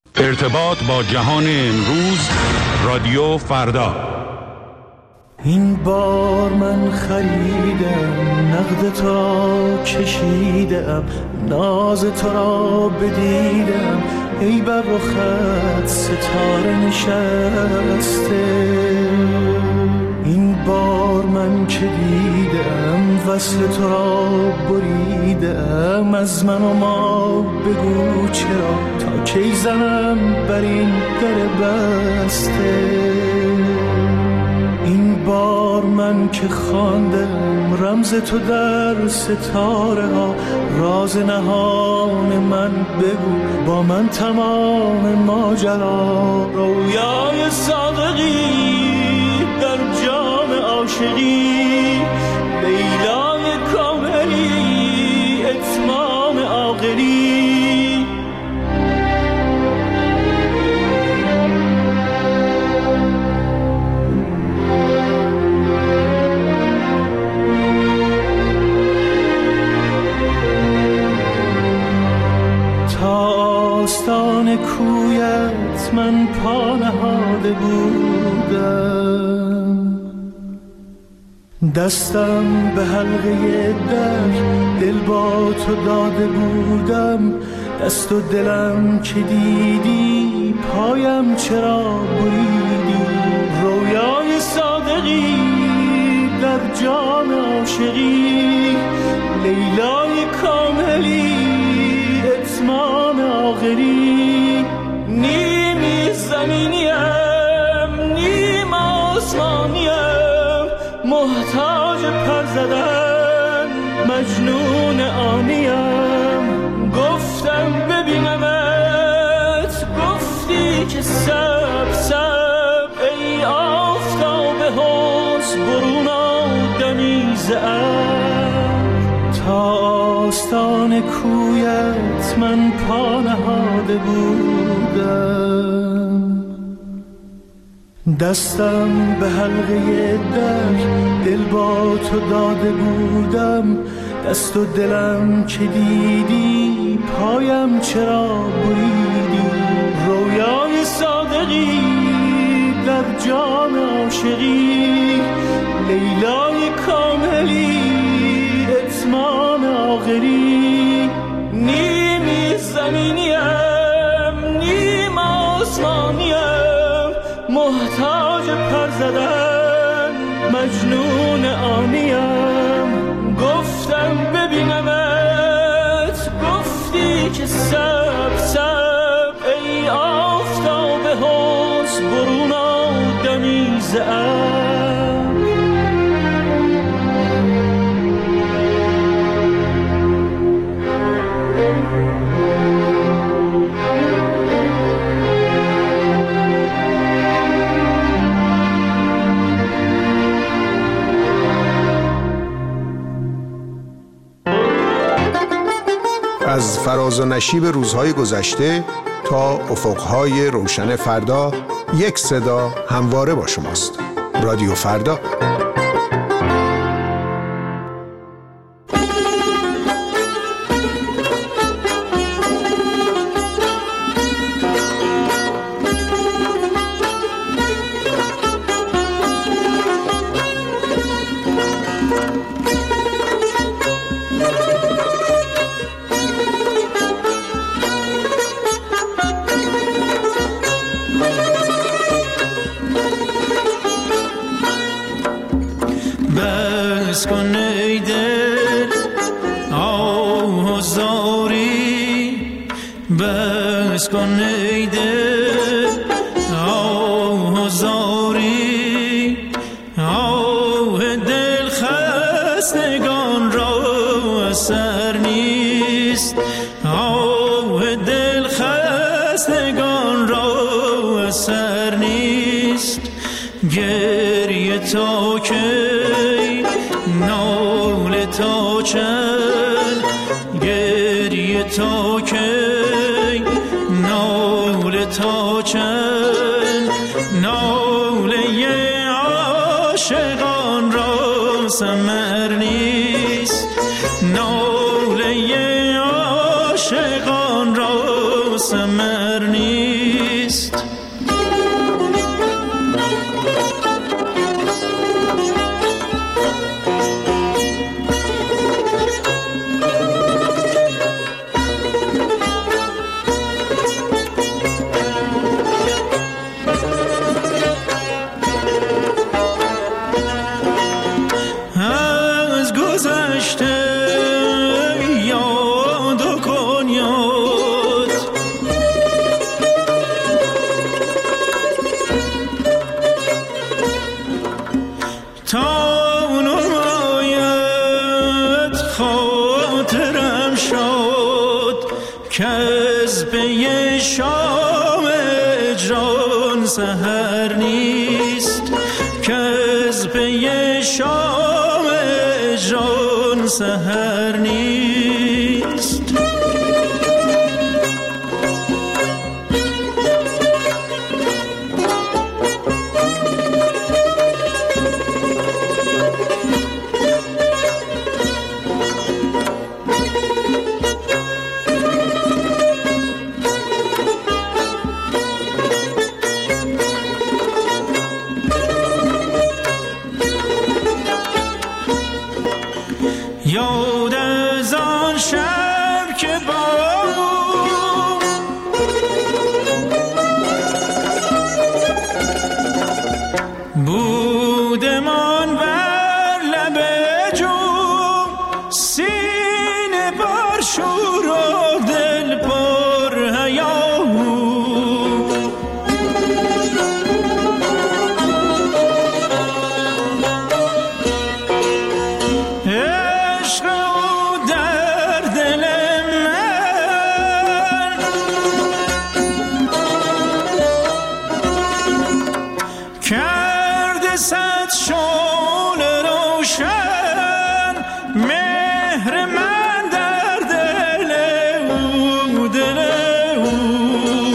ارتباط با جهان امروز، رادیو فردا. این بار من خریدم، نقد تو را کشیدم، ناز تو را بدیدم، ای بر رخت ستاره نشسته. این بار من که دیدم، وصل تو را بریدم، از من و ما بگو چرا، تا کی زنم بر این در بسته. این بار من که خواندم رمز تو در ستاره ها، راز نهان من بگو، با من تمام ماجرا. رویای صادقی در جام عاشقی، لیلای کاملی اتمام عاقلی. آستان کویت من پا نهاده بودم، دستم به حلقه در دل با تو داده بودم. دست و دلم که دیدی، پایم چرا بریدی. رویای صادقی در جام عاشقی، لیلای کاملی اتمام آخری. نیمی زمینیم نیم آسمانیم، محتاج پر زدن مجنون آنیم. گفتم ببینمت، گفتی که سب سب، ای آفتاب حسن برون آدمی ز تا آستان کویت من پا نهاده بودم. دستم به حلقه در دل با تو داده بودم. دست و دلم که دیدی، پایم چرا بریدی. رویای صادقی در جام عاشقی، لیلای کاملی اتمام آخری. نیمی زمینیم نیم آسمانیم، محتاج پر زدن مجنون آنیم. گفتم ببینمت، گفتی که سب سب، ای آفتاب حسن برون آدمی ز از فراز و نشیب روزهای گذشته تا افقهای روشن فردا، یک صدا همواره با شماست. رادیو فردا. بس کن ای دل آزاری، بس کن ای دل آزاری. آه دل خستگان را اثر نیست، آه دل خستگان را اثر نیست. گریه تا که ناله تا چند، گریه تا کی، ناله تا چند. ناله عاشقان را ثمر نیست، ناله عاشقان را ثمر نیست. پی شام اجران سحر نیست، که از پی شام اجران سحر نیست. یاد از آن شب که بودمان بر لب جوم، سینه بر شور و دل پر هیاهو. کرده صد شعله روشن، مهر من در دل او، دل او.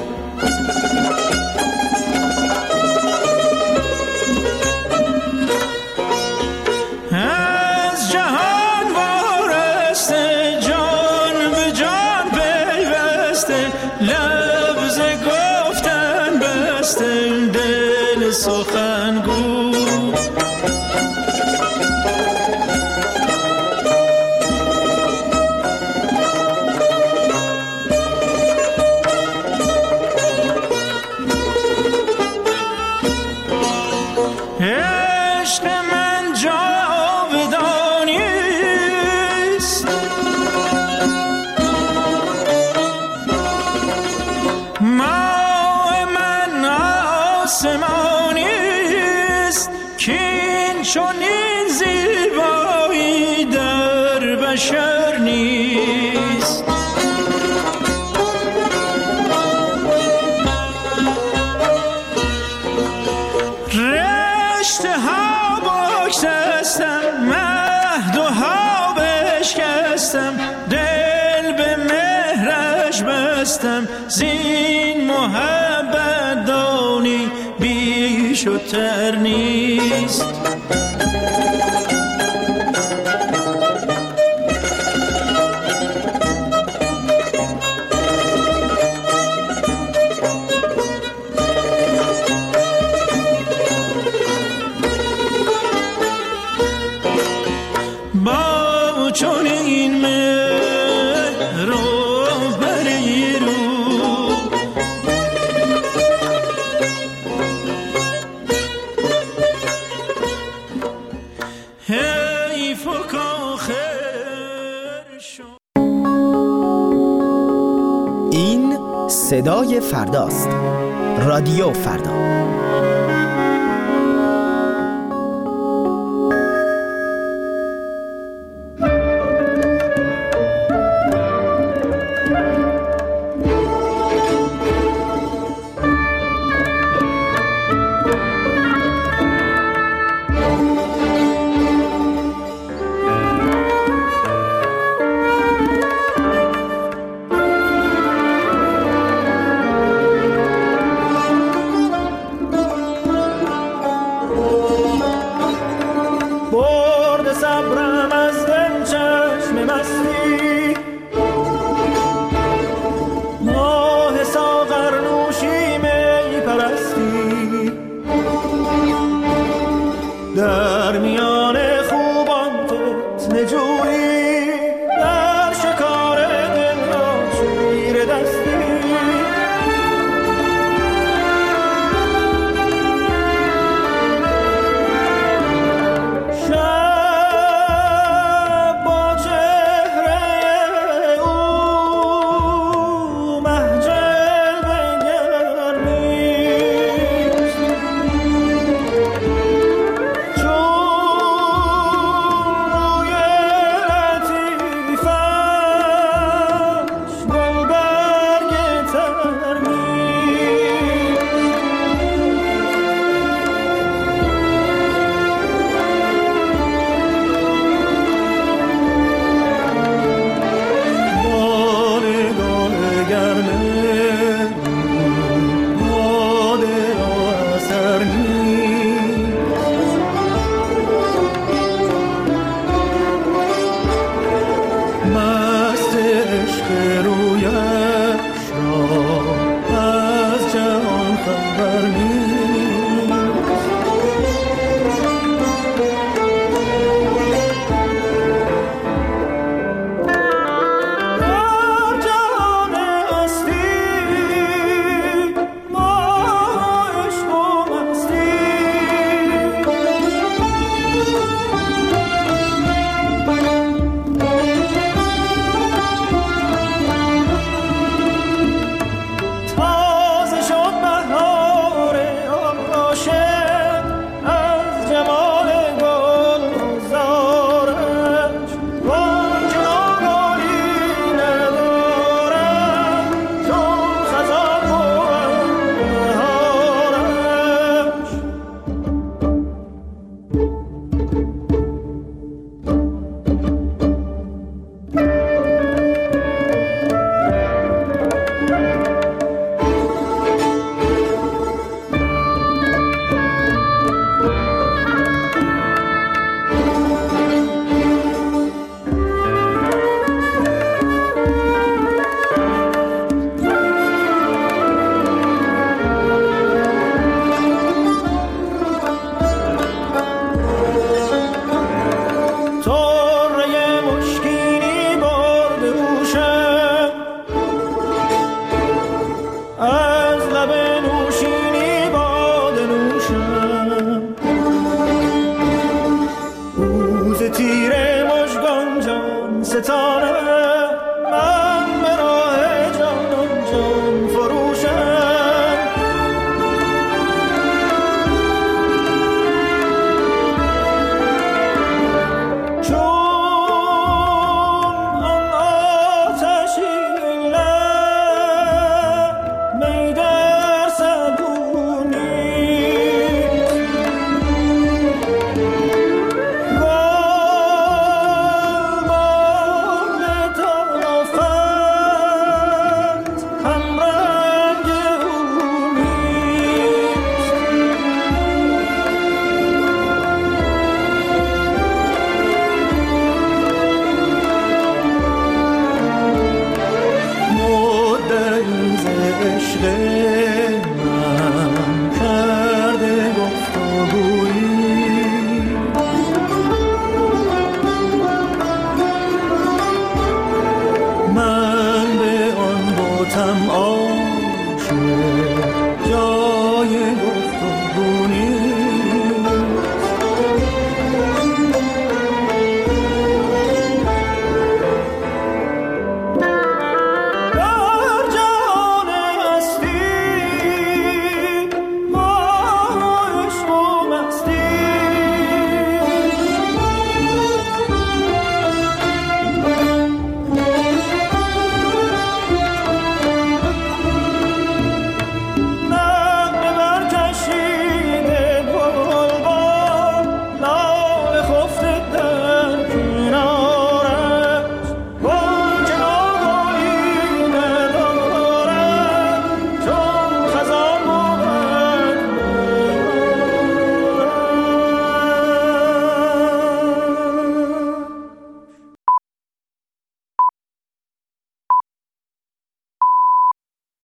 از جهان وارسته، جان به جان پیوسته، لفظ گفتن بسته، دل سخنگو. عشق من جاودانی است، ماه من آسمانی است، کین چنین زیبایی در بشر نیست. رشته ها بگسستم، مهد و ها بشکستم، دل به مهرش بستم، زین محبت دانی بیش و تر نیست. با چنین مهر و بری رو، حیف و کاخر شد. این صدای فرداست. رادیو فردا. من به آن باتم عاشق جای